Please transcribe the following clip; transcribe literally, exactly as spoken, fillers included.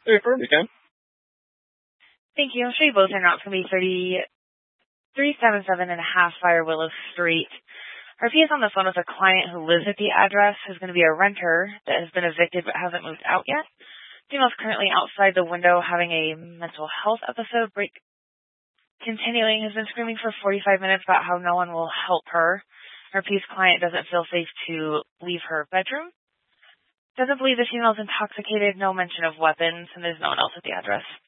Hey, firm, you can. Thank you. I'll show you both are not going to be thirty-three seventy-seven and a half Fire Willow Street. R P is on the phone with a client who lives at the address, who's going to be a renter that has been evicted but hasn't moved out yet. Female's currently outside the window having a mental health episode. Break continuing has been screaming for forty-five minutes about how no one will help her. R P's client doesn't feel safe to leave her bedroom. Doesn't believe the female's intoxicated, no mention of weapons, and there's no one else at the address.